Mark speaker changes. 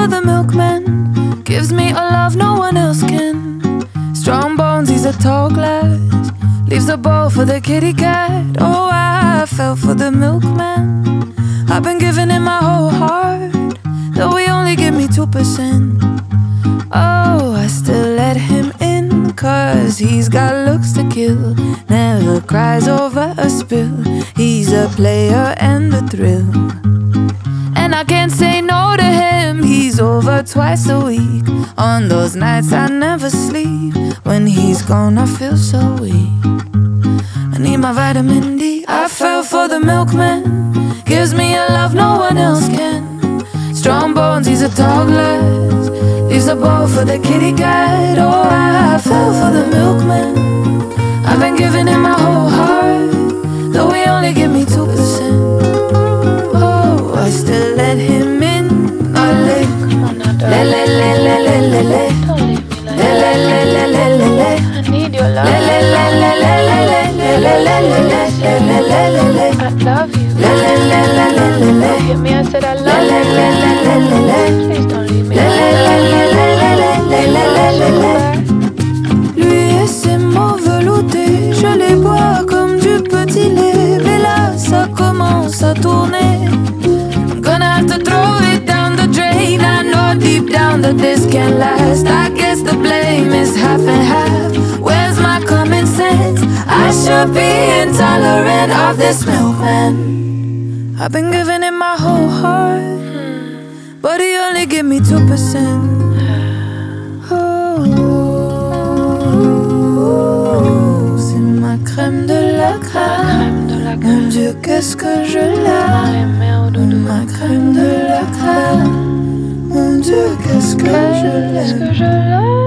Speaker 1: for the milkman. Gives me a love no one else can. Strong bones, he's a tall glass. Leaves a bowl for the kitty cat. Oh, I fell for the milkman. I've been giving him my whole heart, though he only give me 2%. Oh, I still let him in, 'cause he's got looks to kill. Never cries over a spill. He's a player and a thrill, and I can't say no to him. He's over twice a week. On those nights I never sleep. When he's gone I feel so weak. I need my vitamin D. I fell for the milkman. Gives me a love no one else can. Strong bones, he's a tall glass. Leaves a bowl for the kitty cat. Oh, I fell for the milkman. I've been giving him my whole heart, though he only give me 2%. Oh, I still let him in. Ole, le le le le le le le, le le le le le le le.
Speaker 2: I need your love.
Speaker 1: Le le le le le le le le le le le le le le le.
Speaker 2: I love you.
Speaker 1: Le le le le le le le.
Speaker 2: Hear me, I said I
Speaker 1: Le
Speaker 2: love
Speaker 1: le
Speaker 2: you.
Speaker 1: le le le le le.
Speaker 2: Please don't leave me.
Speaker 1: Le le le le le le le le le le le. Lui et ses mots veloutés, je les bois comme du petit lait. Mais là, ça commence à tourner. I'm gonna have to throw it down the drain. I know deep down that this can't last. I guess the blame is half and half. Where's my common sense? I should be intolerant of this milkman. I've been giving him my whole heart, but he only give me 2%. Oh, c'est ma crème de la crème. Mon Dieu, qu'est-ce que je l'aime. Ma crème de la crème. Mon Dieu, qu'est-ce que je l'aime.